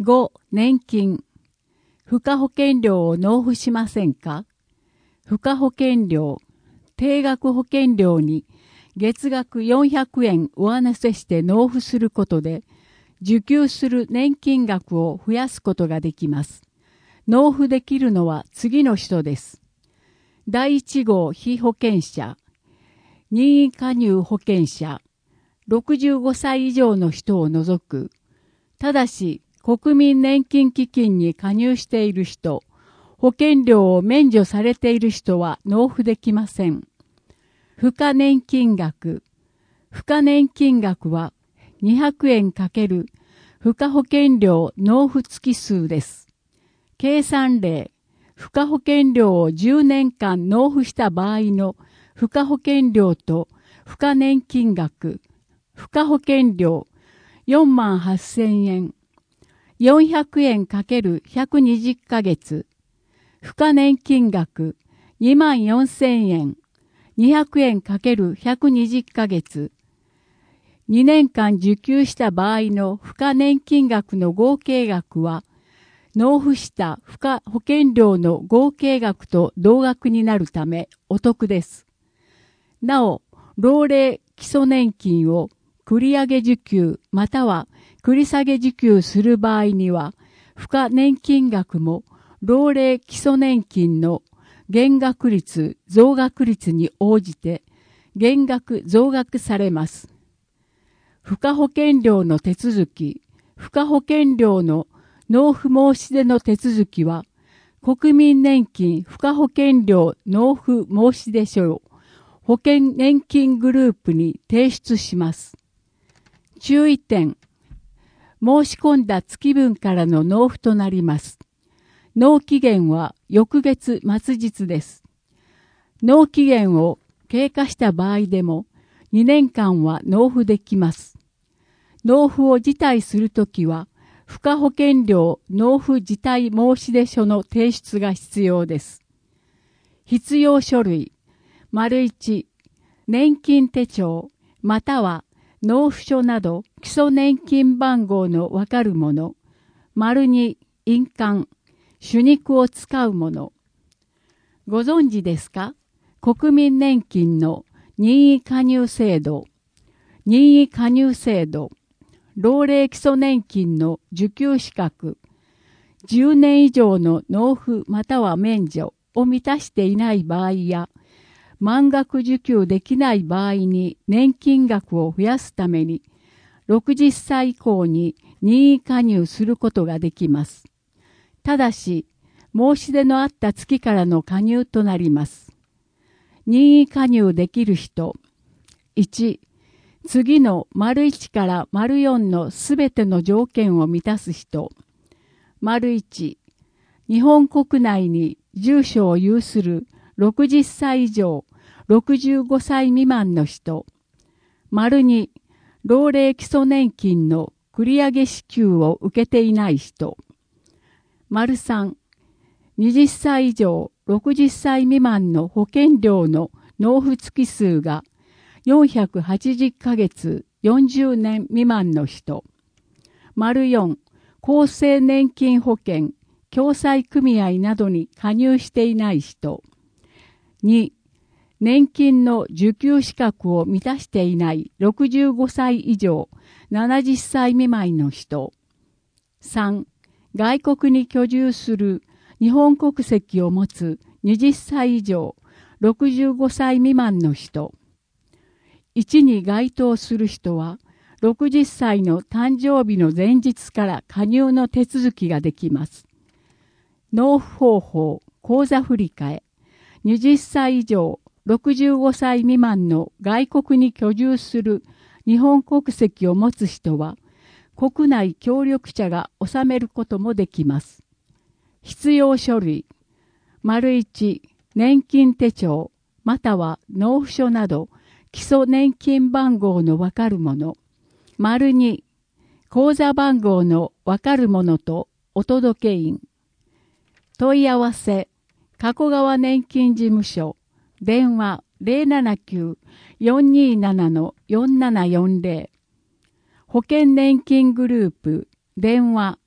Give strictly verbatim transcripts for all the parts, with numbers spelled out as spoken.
ご. 年金。付加保険料を納付しませんか？付加保険料、定額保険料に月額よんひゃくえん上乗せして納付することで、受給する年金額を増やすことができます。納付できるのは次の人です。だいいち号被保険者、任意加入保険者、ろくじゅうごさい以上の人を除く、ただし国民年金基金に加入している人、保険料を免除されている人は納付できません。付加年金額。付加年金額はにひゃくえん×付加保険料納付月数です。計算例。付加保険料をじゅうねんかん納付した場合の付加保険料と付加年金額。付加保険料よんまんはっせんえん。よんひゃくえん×ひゃくにじゅっかげつ。付加年金額にまんよんせんえん。にひゃくえん×ひゃくにじゅっかげつ。にねんかん受給した場合の付加年金額の合計額は、納付した付加保険料の合計額と同額になるためお得です。なお、老齢基礎年金を繰り上げ受給または繰り下げ受給する場合には、付加年金額も老齢基礎年金の減額率、増額率に応じて減額、増額されます。付加保険料の手続き、付加保険料の納付申し出の手続きは、国民年金付加保険料納付申出書を保険年金グループに提出します。注意点。申し込んだ月分からの納付となります。納期限は翌月末日です。納期限を経過した場合でもにねんかんは納付できます。納付を辞退するときは、付加保険料納付辞退申出書の提出が必要です。必要書類、丸いち、年金手帳、または納付書など基礎年金番号のわかるもの、丸に、印鑑、手肉を使うもの。ご存知ですか？国民年金の任意加入制度、任意加入制度、老齢基礎年金の受給資格、じゅうねん以上の納付または免除を満たしていない場合や、満額受給できない場合に年金額を増やすために、ろくじゅっさい以降に任意加入することができます。ただし、申し出のあった月からの加入となります。任意加入できる人。いち、次の丸いちから丸よんのすべての条件を満たす人。丸いち、日本国内に住所を有するろくじゅっさい以上、ろくじゅうごさい未満の人。丸に、老齢基礎年金の繰り上げ支給を受けていない人。丸さん、はたち以上、ろくじゅっさい未満の保険料の納付月数がよんひゃくはちじゅっかげつ、よんじゅうねん未満の人。丸よん、厚生年金保険、共済組合などに加入していない人。に、年金の受給資格を満たしていないろくじゅうごさい以上、ななじゅっさい未満の人。さん、外国に居住する日本国籍を持つはたち以上、ろくじゅうごさい未満の人。いちに該当する人は、ろくじゅっさいの誕生日の前日から加入の手続きができます。納付方法、口座振替。はたち以上、ろくじゅうごさい未満の外国に居住する日本国籍を持つ人は、国内協力者が納めることもできます。必要書類、丸いち、年金手帳、または納付書など、基礎年金番号のわかるもの。丸に、口座番号のわかるものとお届け印。問い合わせ、加古川年金事務所、電話 ゼロななきゅう よんにーなな よんななよんゼロ。保険年金グループ、電話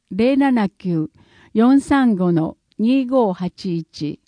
ゼロななきゅう よんさんご にごーはちいち